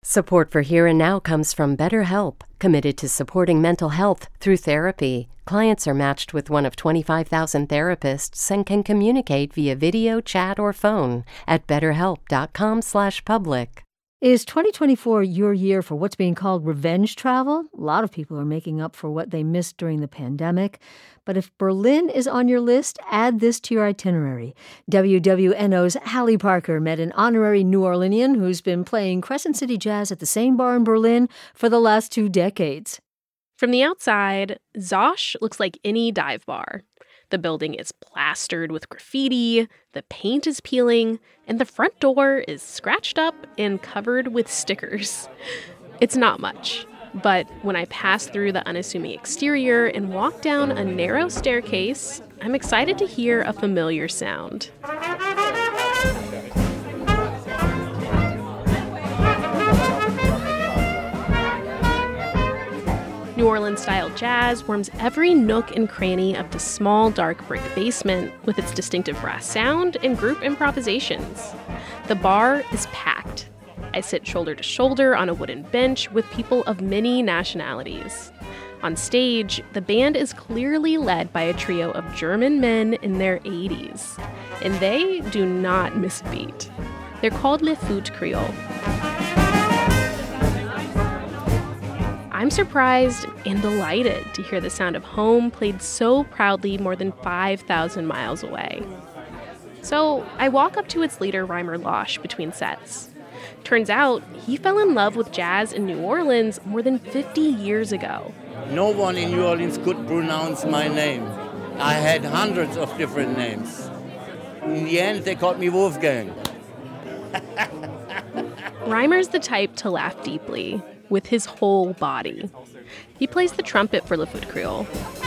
Support for Here and Now comes from BetterHelp, committed to supporting mental health through therapy. Clients are matched with one of 25,000 therapists and can communicate via video, chat, or phone at betterhelp.com/public. Is 2024 your year for what's being called revenge travel? A lot of people are making up for what they missed during the pandemic. But if Berlin is on your list, add this to your itinerary. WWNO's Hallie Parker met an honorary New Orleanian who's been playing Crescent City Jazz at the same bar in Berlin for the last 2 decades. From the outside, Zosch looks like any dive bar. The building is plastered with graffiti, the paint is peeling, and the front door is scratched up and covered with stickers. It's not much, but when I pass through the unassuming exterior and walk down a narrow staircase, I'm excited to hear a familiar sound. New Orleans-style jazz warms every nook and cranny of the small, dark brick basement with its distinctive brass sound and group improvisations. The bar is packed. I sit shoulder to shoulder on a wooden bench with people of many nationalities. On stage, the band is clearly led by a trio of German men in their 80s, and they do not miss a beat. They're called Les Foot Creole. I'm surprised and delighted to hear the sound of home played so proudly more than 5,000 miles away. So I walk up to its leader, Reimer Losch, between sets. Turns out he fell in love with jazz in New Orleans more than 50 years ago. No one in New Orleans could pronounce my name. I had hundreds of different names. In the end, they called me Wolfgang. Reimer's the type to laugh deeply, with his whole body. He plays the trumpet for Les Foot Creole.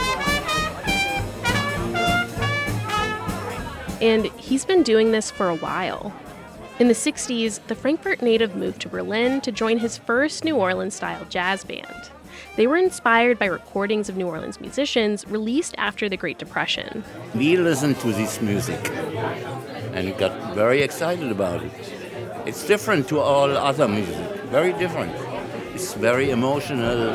And he's been doing this for a while. In the 60s, the Frankfurt native moved to Berlin to join his first New Orleans-style jazz band. They were inspired by recordings of New Orleans musicians released after the Great Depression. We listened to this music and got very excited about it. It's different to all other music, very different. It's very emotional.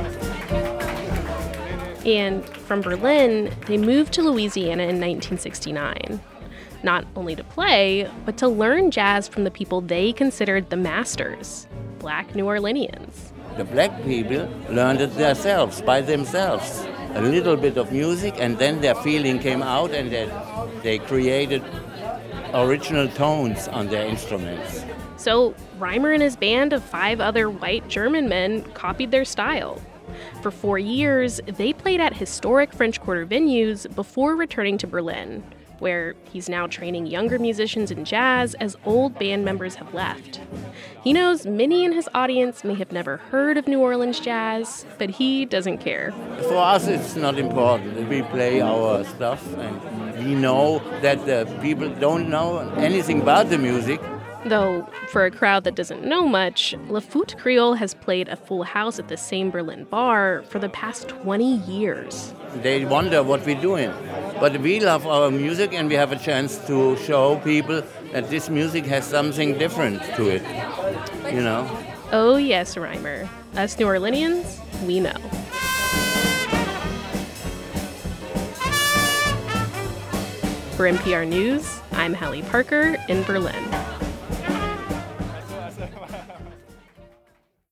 And from Berlin, they moved to Louisiana in 1969. Not only to play, but to learn jazz from the people they considered the masters, Black New Orleanians. The black people learned it themselves, by themselves. A little bit of music, and then their feeling came out, and they created original tones on their instruments. So Reimer and his band of 5 other white German men copied their style. For 4 years, they played at historic French Quarter venues before returning to Berlin, where he's now training younger musicians in jazz as old band members have left. He knows many in his audience may have never heard of New Orleans jazz, but he doesn't care. For us, it's not important. We play our stuff, and we know that the people don't know anything about the music. Though, for a crowd that doesn't know much, Les Foot Creole has played a full house at the same Berlin bar for the past 20 years. They wonder what we're doing. But we love our music, and we have a chance to show people that this music has something different to it, you know? Oh yes, Reimer. Us New Orleanians, we know. For NPR News, I'm Hallie Parker in Berlin.